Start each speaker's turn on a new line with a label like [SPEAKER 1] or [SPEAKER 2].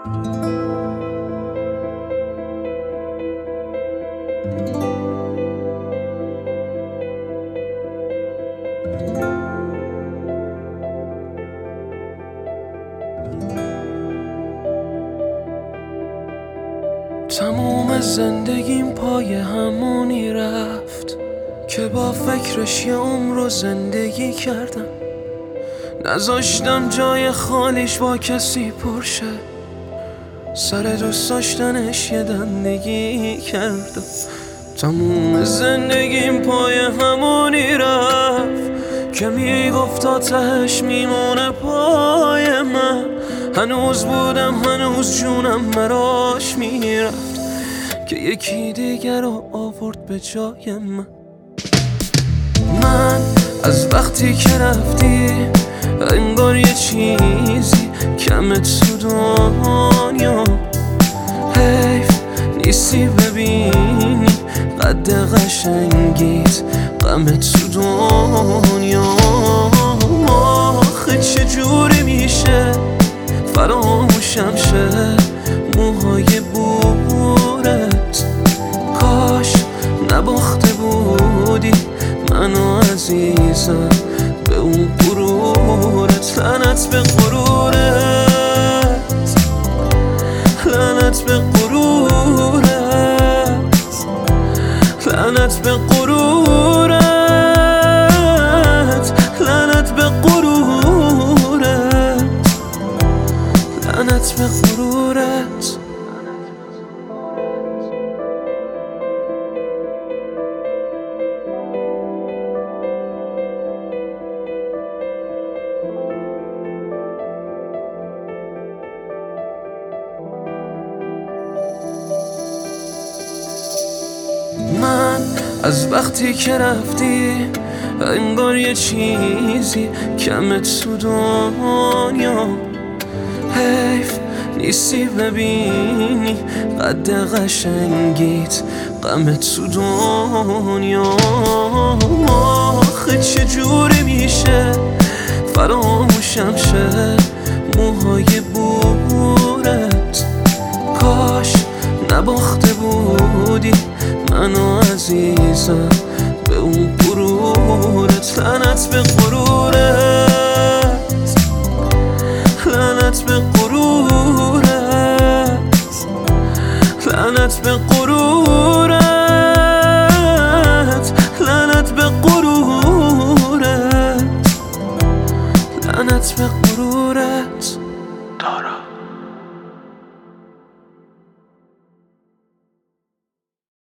[SPEAKER 1] تموم زندگیم پای همونی رفت که با فکرش یه عمر زندگی کردم. نذاشتم جای خالیش با کسی پرشه، سر دوست داشتنش یه دندگی کردم. تموم زندگیم پای همونی رفت که میگفت تا تهش میمونه پای من. هنوز بودم، هنوز جونم براش میرفت که یکی دیگر رو آورد به جای من. من از وقتی که رفتی انگار یه چیزی کمت تو دنیا. حیف نیستی ببینی قد قشنگیت غمت تو دنیا. آخه چجوری میشه فراموشم شه موهای بورت؟ کاش نباخته بودی منو عزیزم به اون غرورت. لعنت به غرورت، لعنت به غرورت، لعنت به غرورت، لعنت به غرورت، لعنت به غرورت. من از وقتی که رفتی انگار یه چیزی کمت تو دنیا. حیف نیستی ببینی قد قشنگیت غمت تو دنیا. آخه چجوری میشه فراموشم شه موهای بورت؟ کاش نباخته بودی منو عزیزم به اون غرورت. لعنت به غرورت، لعنت به غرورت، لعنت به غرورت، لعنت به غرورت، لعنت به غرورت. دارا